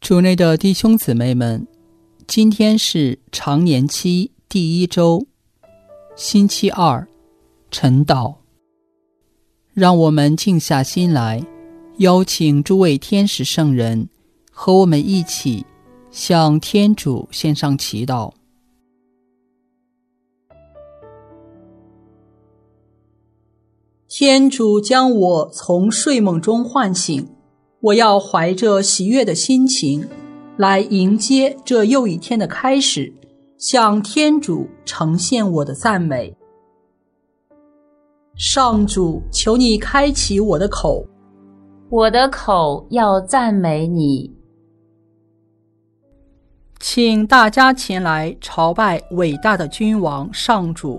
主内的弟兄姊妹们，今天是常年期第1周，星期二，晨祷。让我们静下心来，邀请诸位天使圣人和我们一起向天主献上祈祷。天主将我从睡梦中唤醒，我要怀着喜悦的心情来迎接这又一天的开始，向天主呈现我的赞美。上主，求你开启我的口， 我的口要赞美你。 请大家前来朝拜伟大的君王上主。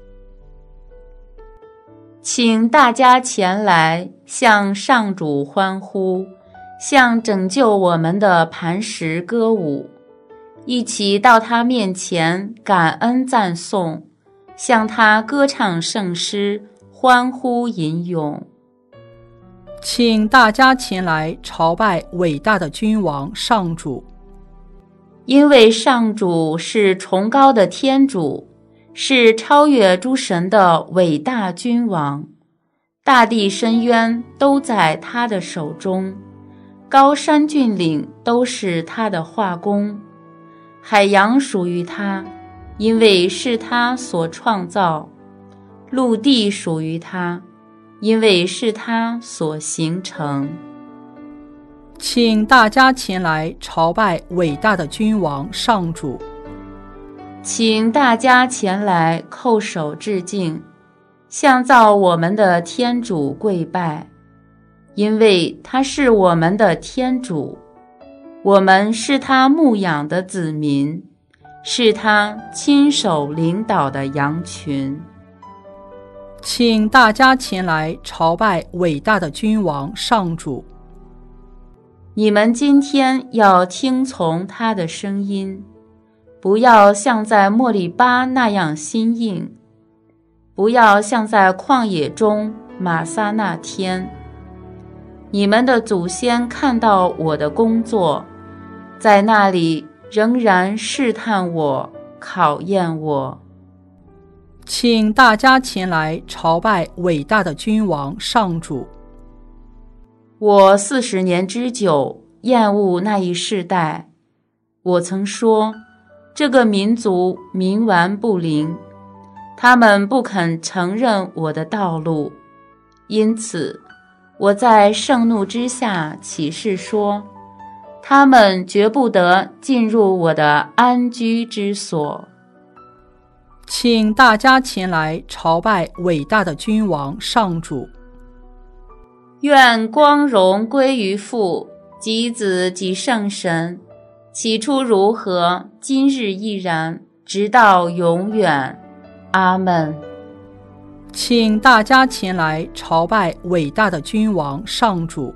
请大家前来向上主欢呼，向拯救我们的磐石歌舞，一起到他面前感恩赞颂，向他歌唱圣诗，欢呼吟咏。 请大家前来朝拜伟大的君王上主。 因为上主是崇高的天主，是超越诸神的伟大君王，大地深渊都在他的手中，高山峻岭都是他的画工，海洋属于他，因为是他所创造，陆地属于他，因为是他所形成。 请大家前来朝拜伟大的君王上主。 请大家前来叩首致敬，向造我们的天主跪拜，因为他是我们的天主，我们是他牧养的子民，是他亲手领导的羊群。 请大家前来朝拜伟大的君王上主。 你们今天要听从他的声音，不要像在莫利巴那样心硬，不要像在旷野中玛撒那天。你们的祖先看到我的工作，在那里仍然试探我，考验我。 请大家前来朝拜伟大的君王上主。 我40年之久厌恶那一世代，我曾说，这个民族冥顽不灵，他们不肯承认我的道路，因此我在盛怒之下起誓说，他们绝不得进入我的安居之所。 请大家前来朝拜伟大的君王上主。 愿光荣归于父及子及圣神，起初如何，今日亦然，直到永远。阿们。 请大家前来朝拜伟大的君王上主。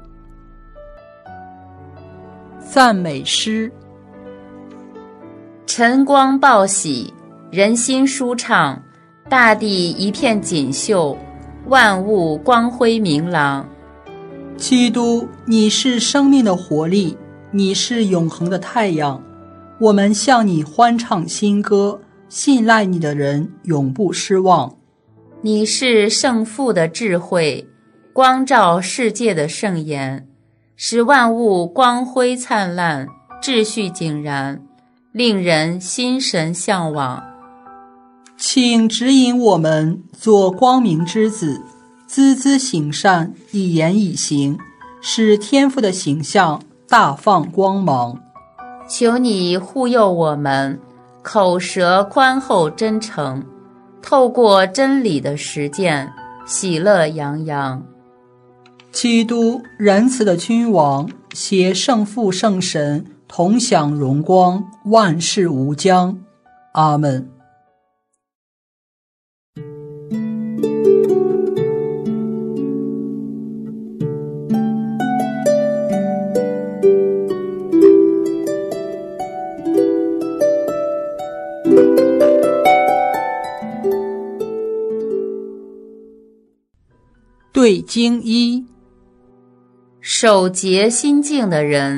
赞美诗。 晨光报喜，人心舒畅，大地一片锦绣，万物光辉明朗。 基督，你是生命的活力，你是永恒的太阳，我们向你欢唱新歌，信赖你的人永不失望。 你是圣父的智慧，光照世界的圣言，使万物光辉灿烂，秩序井然，令人心神向往。 请指引我们做光明之子，孜孜行善，一言一行，使天父的形象大放光芒。 求你护佑我们，口舌宽厚真诚，透过真理的实践，喜乐洋洋。 基督，仁慈的君王，携圣父圣神同享荣光，万事无疆。阿们。对经一。 守节心静的人，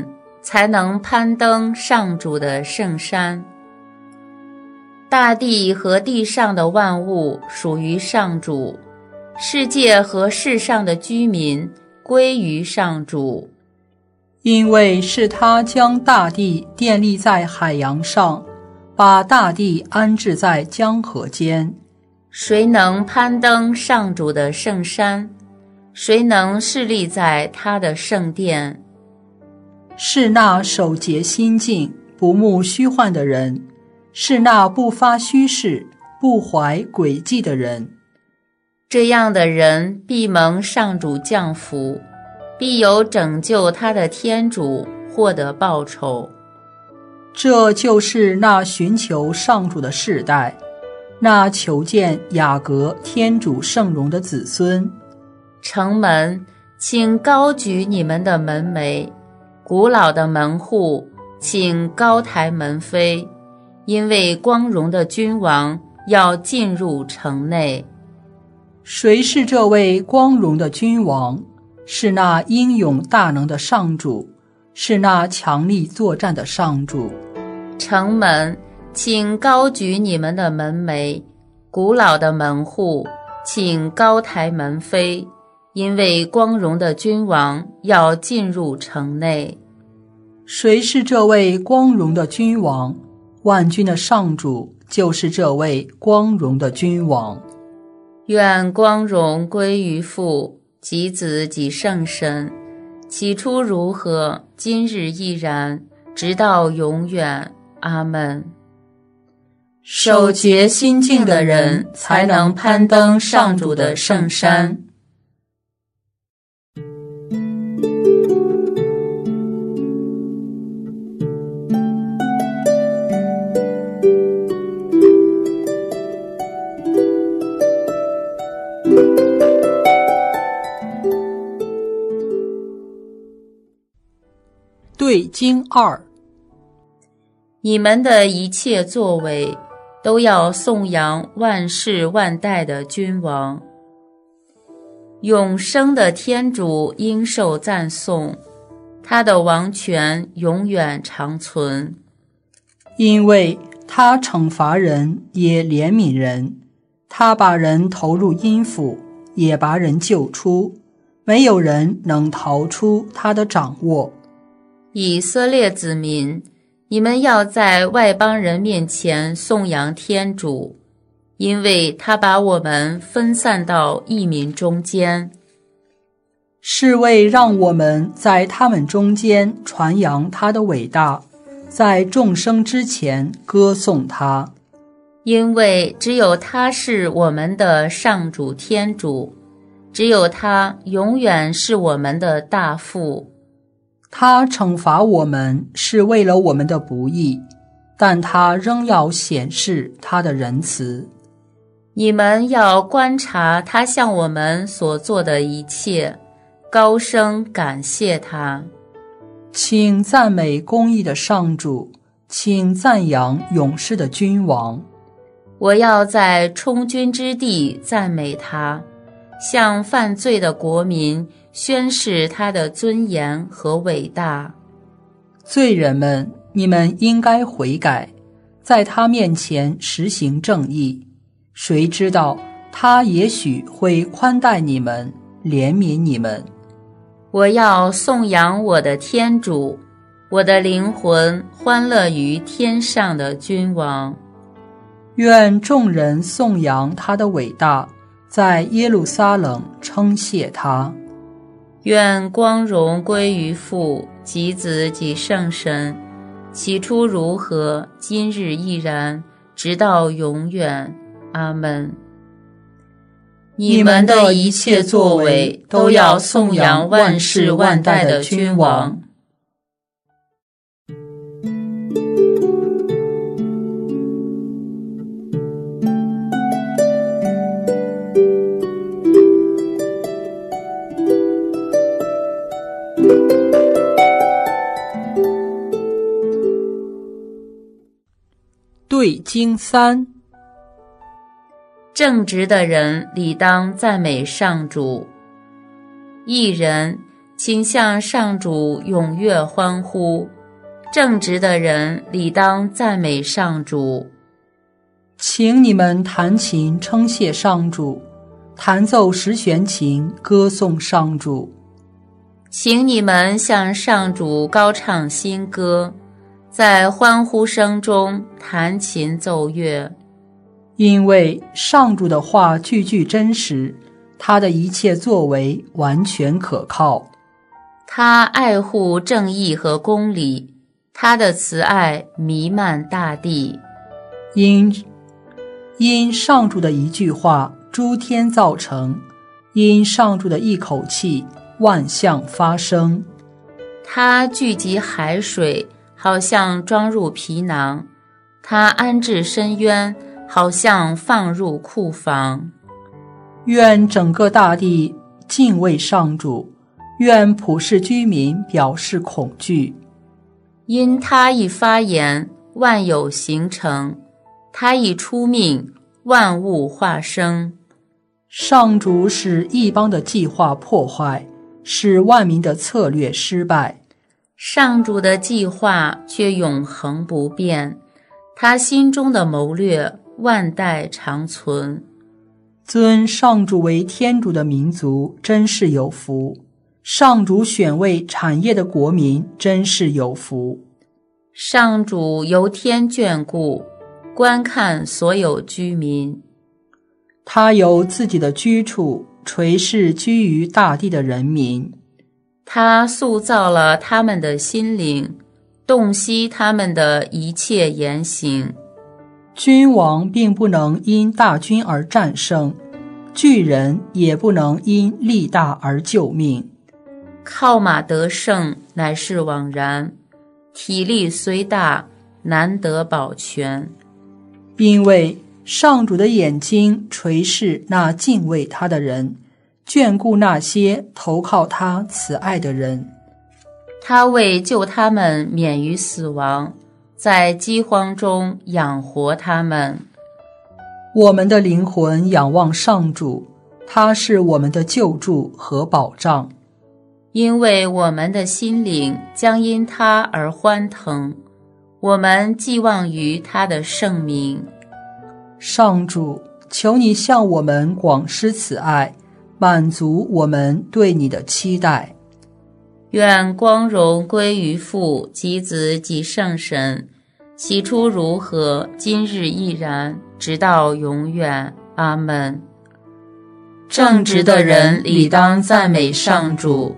才能攀登上主的圣山。大地和地上的万物属于上主，世界和世上的居民归于上主。 因为是他将大地建立在海洋上，把大地安置在江河间。 谁能攀登上主的圣山？谁能侍立在他的圣殿？ 是那守节心境、不慕虚幻的人，是那不发虚誓、不怀诡计的人。 这样的人必蒙上主降福，必有拯救他的天主获得报酬。 这就是那寻求上主的世代，那求见雅各天主圣容的子孙。 城门，请高举你们的门楣，古老的门户，请高抬门扉，因为光荣的君王要进入城内。 谁是这位光荣的君王？是那英勇大能的上主，是那强力作战的上主。 城门，请高举你们的门楣，古老的门户，请高抬门扉，因为光荣的君王要进入城内。 谁是这位光荣的君王？万军的上主就是这位光荣的君王。 愿光荣归于父及子及圣神，起初如何，今日亦然，直到永远。阿们。守节心境的人才能攀登上主的圣山。 对经2， 你们的一切作为都要颂扬万世万代的君王。永生的天主应受赞颂，他的王权永远长存。 因为他惩罚人也怜悯人，他把人投入阴府，也把人救出，没有人能逃出他的掌握。 以色列子民，你们要在外邦人面前颂扬天主，因为他把我们分散到异民中间， 是为让我们在他们中间传扬他的伟大，在众生之前歌颂他。 因为只有他是我们的上主天主，只有他永远是我们的大父。 他惩罚我们是为了我们的不义，但他仍要显示他的仁慈。 你们要观察他向我们所做的一切，高声感谢他。 请赞美公义的上主，请赞扬勇士的君王。 我要在充军之地赞美他，向犯罪的国民宣示他的尊严和伟大。 罪人们，你们应该悔改，在他面前实行正义。谁知道他也许会宽待你们，怜悯你们。 我要颂扬我的天主，我的灵魂欢乐于天上的君王。 愿众人颂扬他的伟大，在耶路撒冷称谢他。 愿光荣归于父及子及圣神，起初如何，今日亦然，直到永远。阿们。你们的一切作为都要颂扬万世万代的君王。 对经3， 正直的人理当赞美上主，义人请向上主踊跃欢呼， 正直的人理当赞美上主。 请你们弹琴称谢上主，弹奏十弦琴歌颂上主。 请你们向上主高唱新歌，在欢呼声中弹琴奏乐。 因为上主的话句句真实，他的一切作为完全可靠。 他爱护正义和公理，他的慈爱弥漫大地。 因上主的一句话，诸天造成；因上主的一口气，万象发生。 他聚集海水，好像装入皮囊；他安置深渊，好像放入库房。 愿整个大地敬畏上主，愿普世居民表示恐惧。 因他一发言，万有形成；他一出命，万物化生。 上主使异邦的计划破坏，使万民的策略失败。 上主的计划却永恒不变，他心中的谋略万代长存。 尊上主为天主的民族真是有福，上主选为产业的国民真是有福。 上主由天眷顾，观看所有居民。 他由自己的居处垂视居于大地的人民。 他塑造了他们的心灵，洞悉他们的一切言行。 君王并不能因大军而战胜，巨人也不能因力大而救命。 靠马得胜乃是枉然，体力虽大，难得保全。 因为上主的眼睛垂视那敬畏他的人，眷顾那些投靠他慈爱的人。 他为救他们免于死亡，在饥荒中养活他们。 我们的灵魂仰望上主，他是我们的救助和保障。 因为我们的心灵将因他而欢腾，我们寄望于他的圣名。 上主，求你向我们广施慈爱，满足我们对你的期待。 愿光荣归于父及子及圣神，起初如何，今日亦然，直到永远。阿们。正直的人理当赞美上主。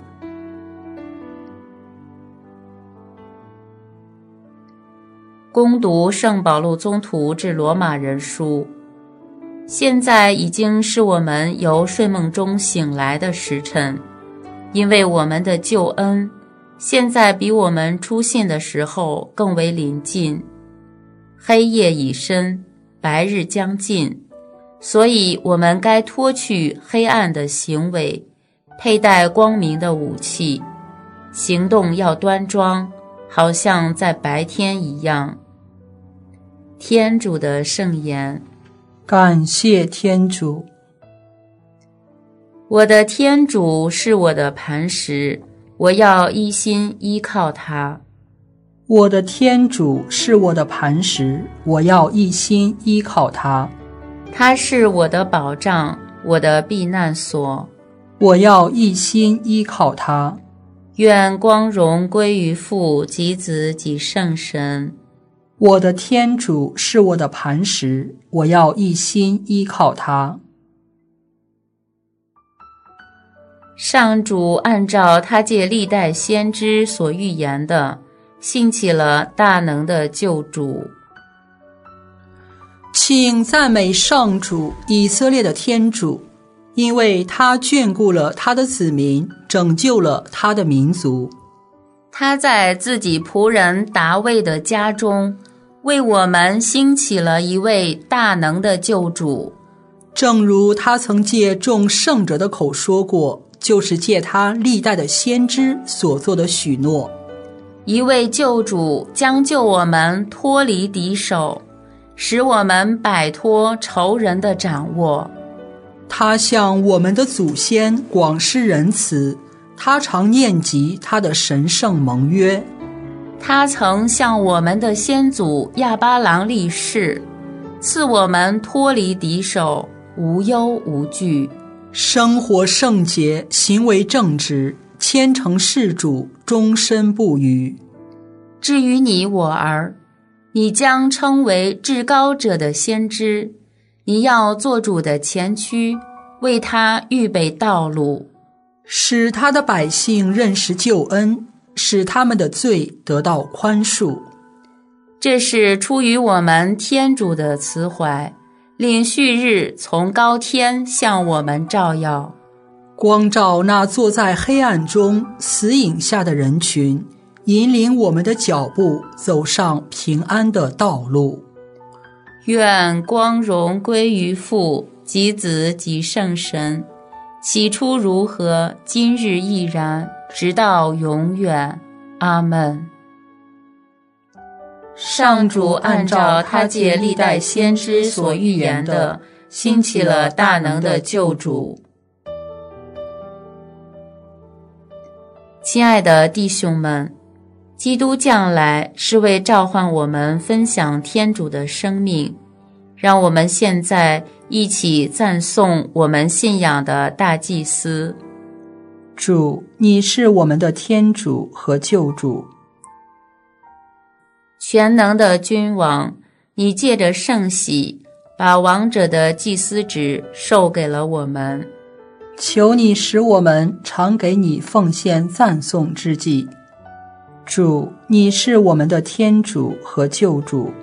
恭读圣保禄宗徒致罗马人书。现在已经是我们由睡梦中醒来的时辰，因为我们的救恩现在比我们出信的时候更为临近。黑夜已深，白日将近，所以我们该脱去黑暗的行为，佩戴光明的武器，行动要端庄，好像在白天一样。天主的圣言。 感谢天主。 我的天主是我的磐石，我要一心依靠他。 我的天主是我的磐石，我要一心依靠他。 他是我的保障，我的避难所， 我要一心依靠他。 愿光荣归于父及子及圣神。 我的天主是我的磐石，我要一心依靠他。 上主按照他借历代先知所预言的，兴起了大能的救主。 请赞美上主，以色列的天主，因为他眷顾了他的子民，拯救了他的民族。 他在自己仆人达味的家中，为我们兴起了一位大能的救主。 正如他曾借众圣者的口说过，就是借他历代的先知所做的许诺。 一位救主将救我们脱离敌手，使我们摆脱仇人的掌握。 他向我们的祖先广施仁慈，他常念及他的神圣盟约。 他曾向我们的先祖亚巴郎立誓，赐我们脱离敌手，无忧无惧， 生活圣洁，行为正直，虔诚事主，终身不渝。 至于你我儿，你将称为至高者的先知，你要做主的前驱，为他预备道路， 使他的百姓认识救恩，使他们的罪得到宽恕。 这是出于我们天主的慈怀，令旭日从高天向我们照耀， 光照那坐在黑暗中死影下的人群，引领我们的脚步走上平安的道路。 愿光荣归于父及子及圣神，起初如何，今日亦然，直到永远。阿们。上主按照他借历代先知所预言的，兴起了大能的救主。亲爱的弟兄们，基督降来是为召唤我们分享天主的生命，让我们现在一起赞颂我们信仰的大祭司。 主，你是我们的天主和救主。 全能的君王，你借着圣洗，把王者的祭司职授给了我们。 求你使我们常给你奉献赞颂之祭。主，你是我们的天主和救主。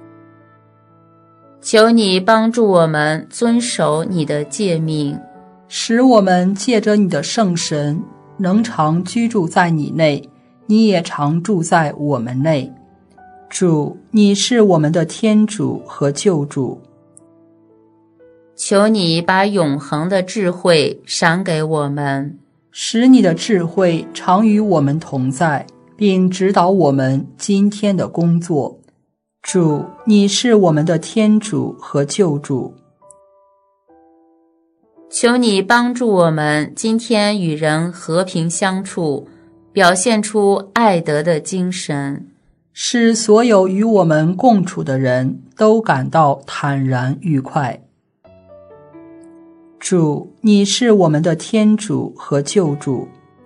求你帮助我们遵守你的诫命， 使我们借着你的圣神，能常居住在你内，你也常住在我们内。主，你是我们的天主和救主。 求你把永恒的智慧赏给我们， 使你的智慧常与我们同在，并指导我们今天的工作。主，你是我们的天主和救主。 求你帮助我们今天与人和平相处，表现出爱德的精神， 使所有与我们共处的人都感到坦然愉快。主，你是我们的天主和救主。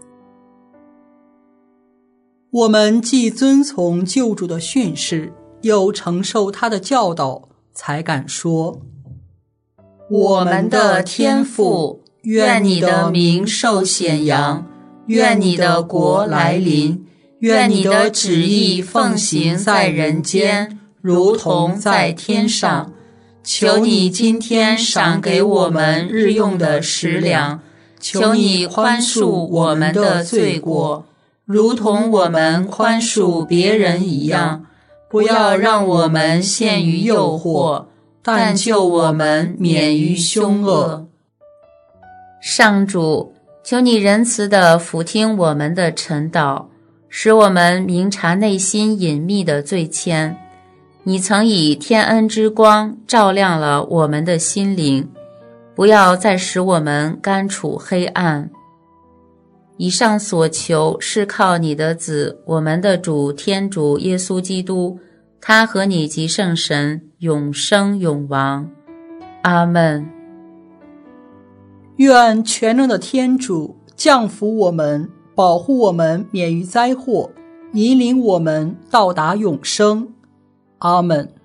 我们既遵从救主的训示，又承受他的教导，才敢说： 我们的天父，愿你的名受显扬，愿你的国来临，愿你的旨意奉行在人间，如同在天上。求你今天赏给我们日用的食粮，求你宽恕我们的罪过，如同我们宽恕别人一样，不要让我们陷于诱惑，但救我们免于凶恶。上主，求你仁慈地俯听我们的陈祷，使我们明察内心隐秘的罪愆。你曾以天恩之光照亮了我们的心灵，不要再使我们甘处黑暗。以上所求是靠你的子，我们的主天主耶稣基督，他和你及圣神永生永王。阿们。 愿全能的天主降福我们，保护我们免于灾祸，引领我们到达永生。阿们。